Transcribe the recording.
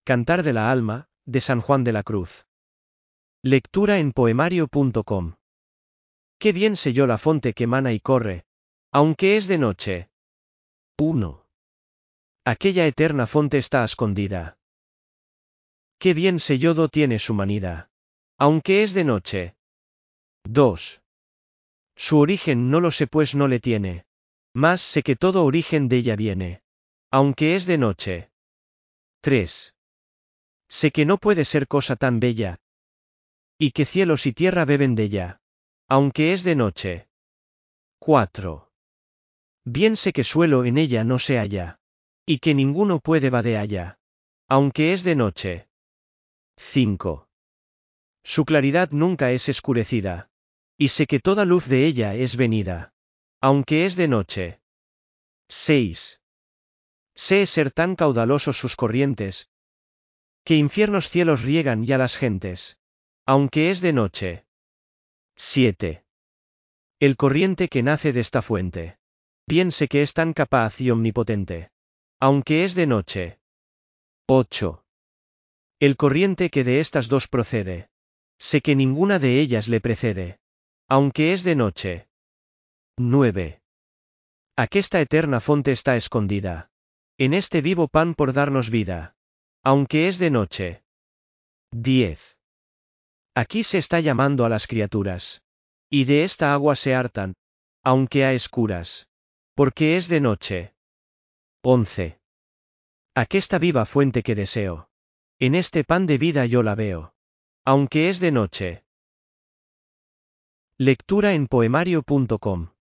Cantar de la alma, de San Juan de la Cruz. Lectura en poemario.com. Qué bien sé yo la fonte que mana y corre, aunque es de noche. 1. Aquella eterna fonte está escondida. Qué bien sé yo do tiene su manida, aunque es de noche. 2. Su origen no lo sé pues no le tiene, mas sé que todo origen de ella viene, aunque es de noche. 3. Sé que no puede ser cosa tan bella, y que cielos y tierra beben de ella, aunque es de noche. 4. Bien sé que suelo en ella no se halla, y que ninguno puede va de allá, aunque es de noche. 5. Su claridad nunca es escurecida, y sé que toda luz de ella es venida, aunque es de noche. 6. Sé ser tan caudalosos sus corrientes, que infiernos cielos riegan ya las gentes, aunque es de noche. 7. El corriente que nace de esta fuente, bien sé que es tan capaz y omnipotente, aunque es de noche. 8. El corriente que de estas dos procede, sé que ninguna de ellas le precede, aunque es de noche. 9. Aquesta eterna fonte está escondida, en este vivo pan por darnos vida, aunque es de noche. 10. Aquí se está llamando a las criaturas, y de esta agua se hartan, aunque a escuras, porque es de noche. 11. Aquesta viva fuente que deseo, en este pan de vida yo la veo, aunque es de noche. Lectura en poemario.com